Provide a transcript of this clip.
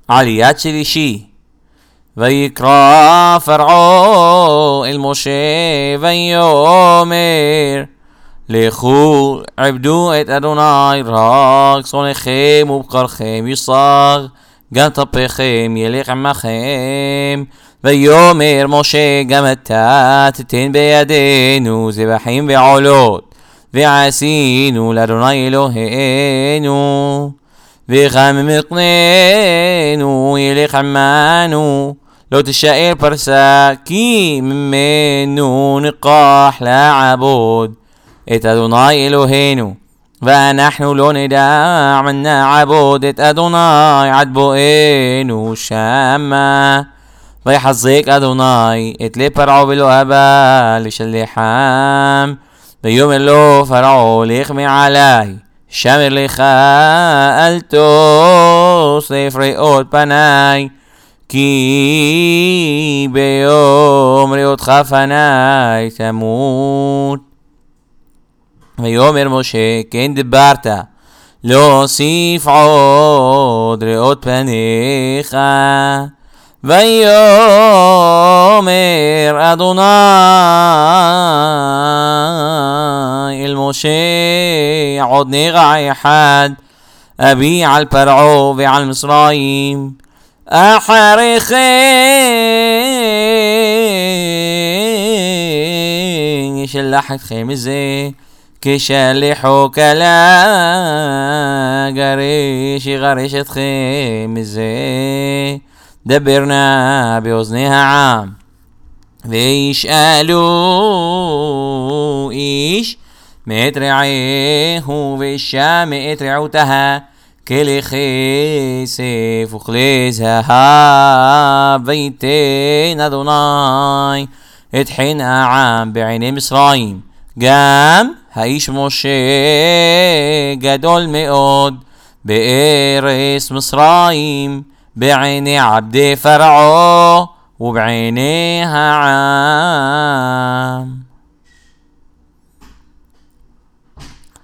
עליית שלישי. ויקרא פרעה אל משה ויאמר לכו עבדו את אדוני, רק שונאיכם ובקרכם יסר, גם טפכם ילך עמכם. ויאמר משה גם אתה תתן בידינו זבחים ועולות, ועשינו לאדוני אלוהינו, וגם מקננו ילך עמנו, לא תשאר פרסה, כי ממנו ניקח לעבוד את אדוני אלוהינו, ואנחנו לא נדע מן נעבוד את אדוני עד בואנו שמה. ויחזק אדוני את לב פרעה ולא אבא לשלחם. ויאמר לו פרעה לך מעלי, שמר לך אל תוסף ראות פני, כי ביום ראותך פני תמות. ויאמר משה כן דיברת, להוסיף עוד ראות פניך. ויאמר אדוני אל משה עוד נגע אחד אביא על פרעה ועל מצרים, אחרי כן ישלח אתכם זה, כשלחו כלה גרש יגרש אתכם זה. דבר נא באוזני העם, וישאלו איש מאת רעהו ואישה מאת רעותה, כלי כסף וכלי זהב. ויתן אדוני את חן העם בעיני מצרים, גם האיש משה גדול מאוד בארץ מצרים, בעיני עבדי פרעה ובעיני העם.